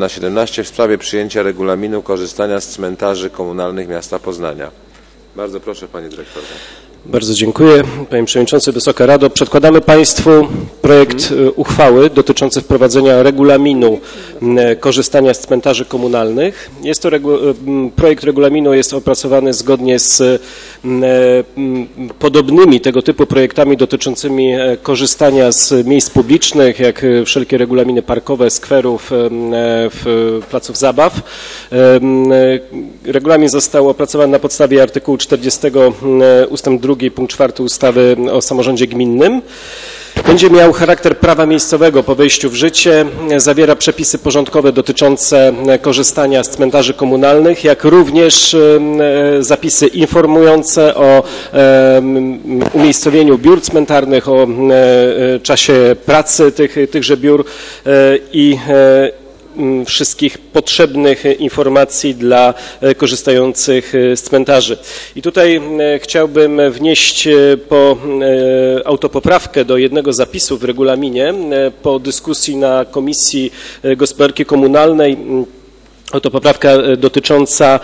na 17 w sprawie przyjęcia regulaminu korzystania z cmentarzy komunalnych miasta Poznania. Bardzo proszę, panie dyrektorze. Bardzo dziękuję. Panie Przewodniczący, Wysoka Rado. Przedkładamy Państwu projekt uchwały dotyczący wprowadzenia regulaminu korzystania z cmentarzy komunalnych. Jest to projekt regulaminu jest opracowany zgodnie z podobnymi tego typu projektami dotyczącymi korzystania z miejsc publicznych, jak wszelkie regulaminy parkowe, skwerów, placów zabaw. Regulamin został opracowany na podstawie artykułu 40 ustęp 2 punkt 4 ustawy o samorządzie gminnym. Będzie miał charakter prawa miejscowego po wejściu w życie, zawiera przepisy porządkowe dotyczące korzystania z cmentarzy komunalnych, jak również zapisy informujące o umiejscowieniu biur cmentarnych, o czasie pracy tychże biur i wszystkich potrzebnych informacji dla korzystających z cmentarzy. I tutaj chciałbym wnieść autopoprawkę do jednego zapisu w regulaminie po dyskusji na Komisji Gospodarki Komunalnej. Autopoprawka dotycząca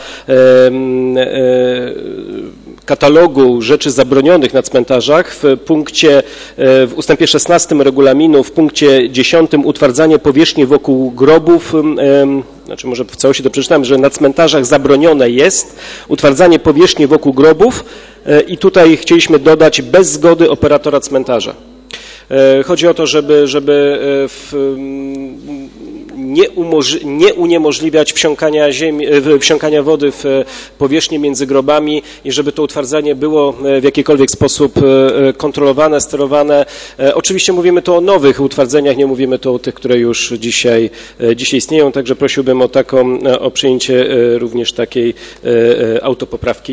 katalogu rzeczy zabronionych na cmentarzach w ustępie 16 regulaminu w punkcie 10 utwardzanie powierzchni wokół grobów, znaczy może w całości to przeczytam, że na cmentarzach zabronione jest utwardzanie powierzchni wokół grobów i tutaj chcieliśmy dodać bez zgody operatora cmentarza. Chodzi o to, żeby nie uniemożliwiać wsiąkania wody w powierzchnię między grobami i żeby to utwardzanie było w jakikolwiek sposób kontrolowane, sterowane. Oczywiście mówimy tu o nowych utwardzeniach, nie mówimy tu o tych, które już dzisiaj istnieją, także prosiłbym o przyjęcie również takiej autopoprawki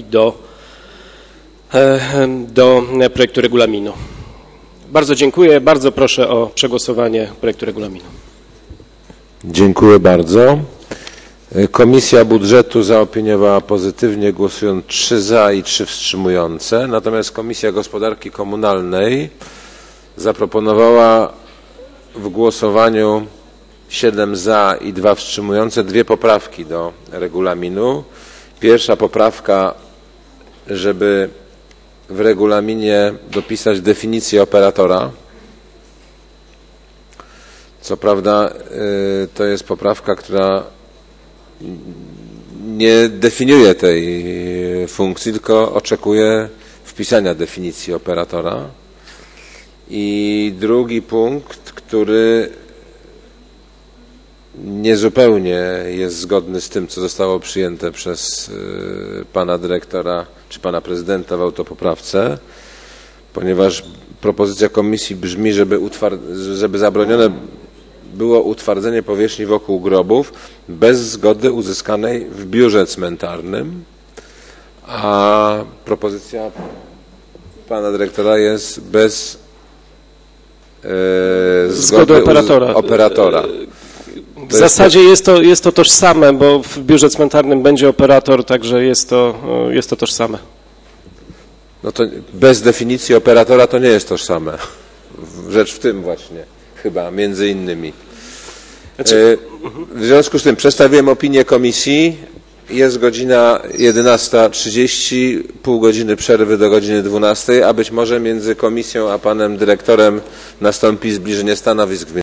do projektu regulaminu. Bardzo dziękuję, bardzo proszę o przegłosowanie projektu regulaminu. Dziękuję bardzo. Komisja Budżetu zaopiniowała pozytywnie, głosując 3 za i 3 wstrzymujące. Natomiast Komisja Gospodarki Komunalnej zaproponowała w głosowaniu 7 za i 2 wstrzymujące 2 poprawki do regulaminu. Pierwsza poprawka, żeby w regulaminie dopisać definicję operatora. Co prawda to jest poprawka, która nie definiuje tej funkcji, tylko oczekuje wpisania definicji operatora. I drugi punkt, który niezupełnie jest zgodny z tym, co zostało przyjęte przez pana dyrektora czy pana prezydenta w autopoprawce, ponieważ propozycja komisji brzmi, żeby zabronione było utwardzenie powierzchni wokół grobów bez zgody uzyskanej w biurze cmentarnym, a propozycja pana dyrektora jest bez zgody operatora. W zasadzie jest to tożsame, bo w biurze cmentarnym będzie operator, także jest to tożsame. No to bez definicji operatora to nie jest tożsame. Rzecz w tym właśnie, chyba, między innymi. W związku z tym przedstawiłem opinię komisji. Jest godzina 11:30, pół godziny przerwy do godziny 12:00, a być może między komisją a panem dyrektorem nastąpi zbliżenie stanowisk.